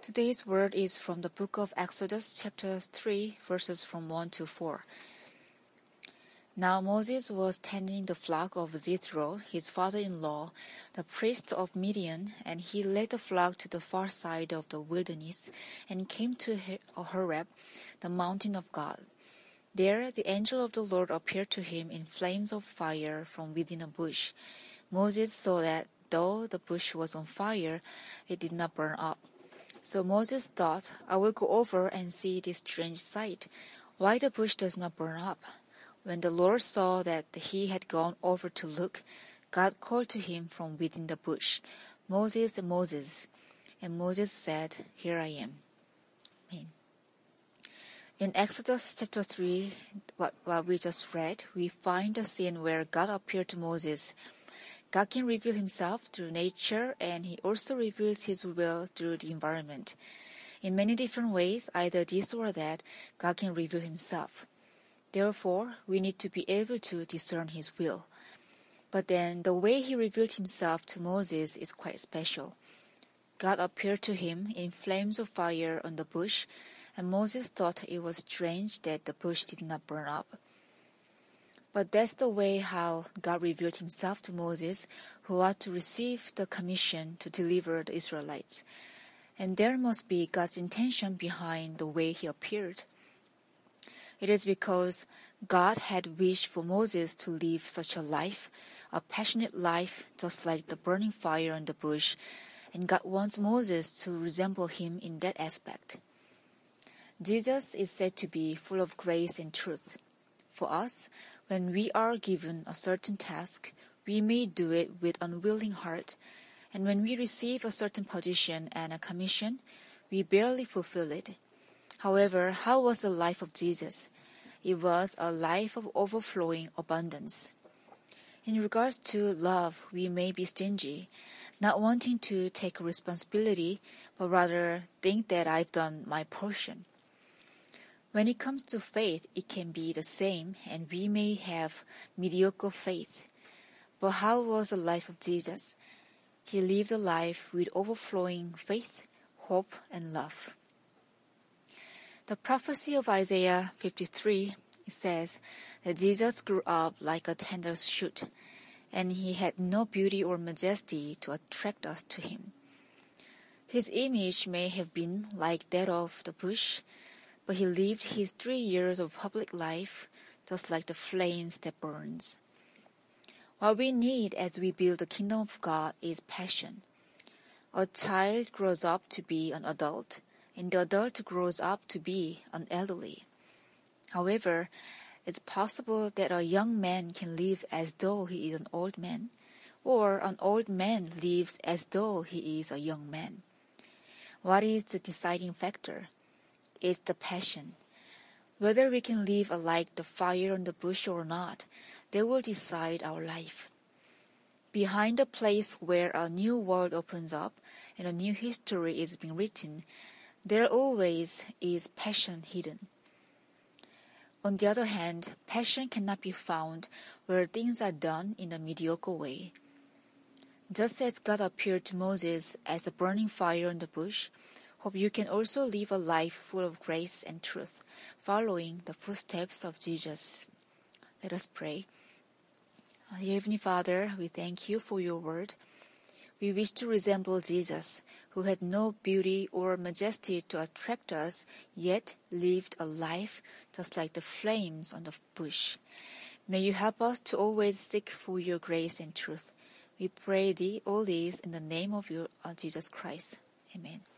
Today's word is from the book of Exodus chapter 3, verses from 1 to 4. Now Moses was tending the flock of Jethro, his father-in-law, the priest of Midian, and he led the flock to the far side of the wilderness and came to Horeb, the mountain of God. There the angel of the Lord appeared to him in flames of fire from within a bush. Moses saw that though the bush was on fire, it did not burn up. So Moses thought, I will go over and see this strange sight, why the bush does not burn up. When the Lord saw that he had gone over to look, God called to him from within the bush, Moses, Moses. And Moses said, Here I am. Amen. In Exodus chapter 3, what we just read, we find a scene where God appeared to Moses. God can reveal himself through nature, and he also reveals his will through the environment. In many different ways, either this or that, God can reveal himself. Therefore, we need to be able to discern his will. But then, the way he revealed himself to Moses is quite special. God appeared to him in flames of fire on the bush, and Moses thought it was strange that the bush did not burn up. But that's the way how God revealed himself to Moses, who ought to receive the commission to deliver the Israelites. And there must be God's intention behind the way he appeared. It is because God had wished for Moses to live such a life, a passionate life, just like the burning fire on the bush, and God wants Moses to resemble him in that aspect. Jesus is said to be full of grace and truth. For us, when we are given a certain task, we may do it with unwilling heart, and when we receive a certain position and a commission, we barely fulfill it. However, how was the life of Jesus? It was a life of overflowing abundance. In regards to love, we may be stingy, not wanting to take responsibility, but rather think that I've done my portion. When it comes to faith, it can be the same, and we may have mediocre faith. But how was the life of Jesus? He lived a life with overflowing faith, hope, and love. The prophecy of Isaiah 53, it says that Jesus grew up like a tender shoot, and he had no beauty or majesty to attract us to him. His image may have been like that of the bush, but he lived his 3 years of public life just like the flames that burns. What we need as we build the kingdom of God is passion. A child grows up to be an adult, and the adult grows up to be an elderly. However, it's possible that a young man can live as though he is an old man, or an old man lives as though he is a young man. What is the deciding factor? It's the passion. Whether we can live like the fire on the bush or not, they will decide our life. Behind the place where a new world opens up and a new history is being written, there always is passion hidden. On the other hand, passion cannot be found where things are done in a mediocre way. Just as God appeared to Moses as a burning fire on the bush, hope you can also live a life full of grace and truth, following the footsteps of Jesus. Let us pray. Dear Heavenly Father, we thank you for your word. We wish to resemble Jesus, who had no beauty or majesty to attract us, yet lived a life just like the flames on the bush. May you help us to always seek for your grace and truth. We pray all these in the name of your Jesus Christ. Amen.